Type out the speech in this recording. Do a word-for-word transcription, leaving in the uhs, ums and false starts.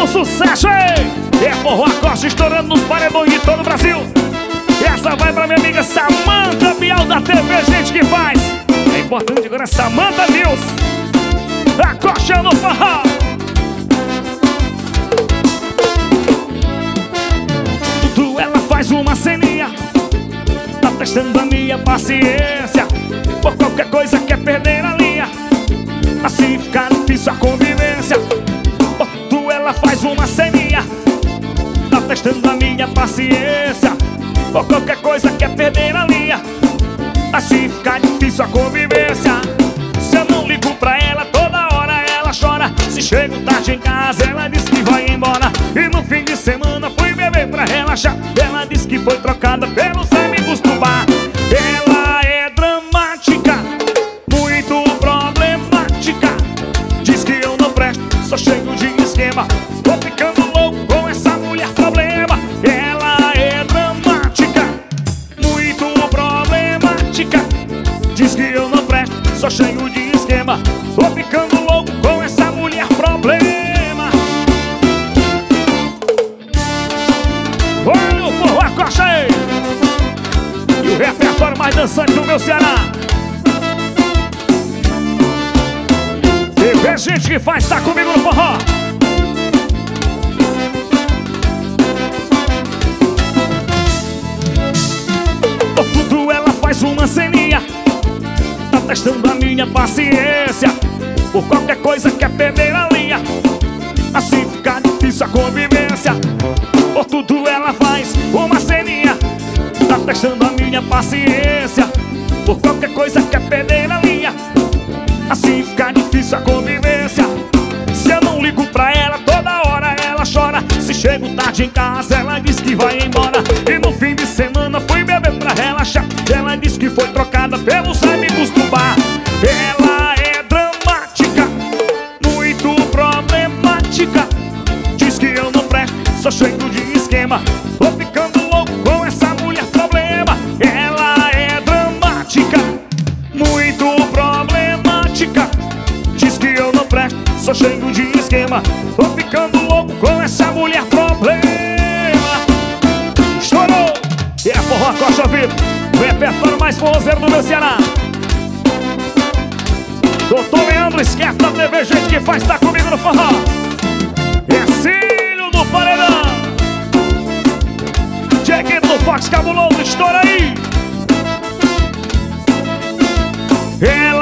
sucesso, hein? É forró Acosta estourando nos paredões de todo o Brasil. Essa vai pra minha amiga Samanta Bial da T V Gente Que Faz. É importante agora, Samanta News. Acosta no forró. Tudo ela faz uma ceninha, tá testando a minha paciência. Por qualquer coisa quer perder a linha, assim fica difícil a convivência. Tudo ela faz uma ceninha, tá testando a minha paciência. Por qualquer coisa quer perder a linha, assim fica difícil a convivência. Se eu não ligo pra ela, toda hora ela chora. Se chego tarde em casa, ela diz que vai embora. E no fim de semana fui beber pra relaxar. Ela diz que foi trocada pelos amigos do bar. Ela é dramática, muito problemática. Diz que eu não presto, sou cheio de esquema. Tô ficando louco com essa mulher problema. Ela é dramática, muito problemática. Diz que eu não presto, sou cheio de esquema. Tô ficando louco com essa mulher problema. Olha o forró Acosta aí, e o repertório mais dançante do meu Ceará. T V Gente Que Faz, tá comigo no forró. Tudo ela faz uma ceninha, tá testando a minha paciência. Por qualquer coisa quer perder a linha, assim fica difícil a convivência. Por tudo ela faz uma ceninha, tá testando a minha paciência. Por qualquer coisa quer perder a linha, assim fica difícil a convivência. Se eu não ligo pra ela, toda hora ela chora. Se chego tarde em casa, ela diz que vai embora. E no fim de semana fui beber pra relaxar. Ela diz que foi trocada pelos amigos do bar. Ela é dramática, muito problemática. Diz que eu não presto, sou cheio de esquema. Tô ficando louco com essa mulher problema. Ela é dramática, muito problemática. Diz que eu não presto, sou cheio de esquema. Tô ficando louco com essa mulher problema. Estourou! E é forró Acosta vivo, o repertório mais forrozeiro do meu Ceará. Doutor Leandro Esquerdo da T V Gente Que Faz, tá comigo no forró. É Cílio do Paredão. Cheguei do Fox Cabuloso, estoura aí. Ela